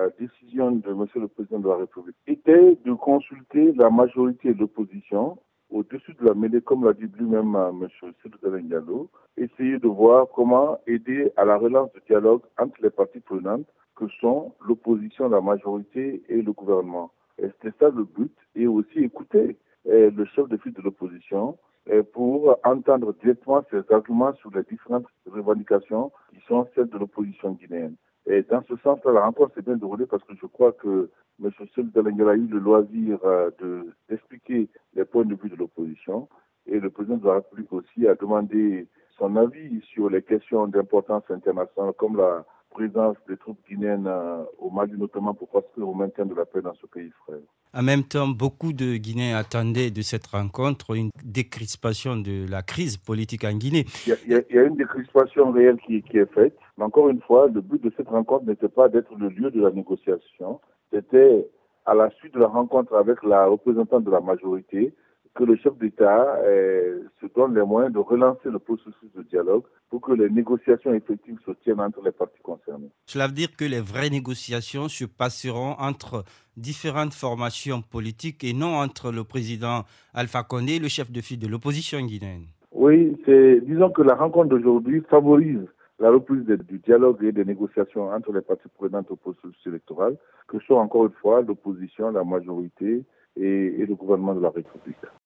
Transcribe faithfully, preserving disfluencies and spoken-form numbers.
la décision de M. le Président de la République était de consulter la majorité et l'opposition au-dessus de la mêlée, comme l'a dit lui-même M. Cellou Dalein Diallo, essayer de voir comment aider à la relance du dialogue entre les parties prenantes que sont l'opposition, la majorité et le gouvernement. Et c'était ça le but, et aussi écouter eh, le chef de file de l'opposition eh, pour entendre directement ses arguments sur les différentes revendications qui sont celles de l'opposition guinéenne. Et dans ce sens-là, la rencontre s'est bien déroulée parce que je crois que M. Cellou Dalein Diallo a eu le loisir euh, de, d'expliquer les points de vue de l'opposition, et le président de la République aussi a demandé son avis sur les questions d'importance internationale comme la présence des troupes guinéennes euh, au Mali, notamment pour participer au maintien de la paix dans ce pays frère. En même temps, beaucoup de Guinéens attendaient de cette rencontre une décrispation de la crise politique en Guinée. Il y a, il y a, il y a une décrispation réelle qui, qui est faite, mais encore une fois, le but de cette rencontre n'était pas d'être le lieu de la négociation, c'était à la suite de la rencontre avec la représentante de la majorité, que le chef d'État euh, se donne les moyens de relancer le processus de dialogue pour que les négociations effectives se tiennent entre les parties concernées. Cela veut dire que les vraies négociations se passeront entre différentes formations politiques et non entre le président Alpha Condé et le chef de file de l'opposition guinéenne. Oui, c'est, disons que la rencontre d'aujourd'hui favorise la reprise de, du dialogue et des négociations entre les parties prenantes au processus électoral, que sont encore une fois l'opposition, la majorité et, et le gouvernement de la République.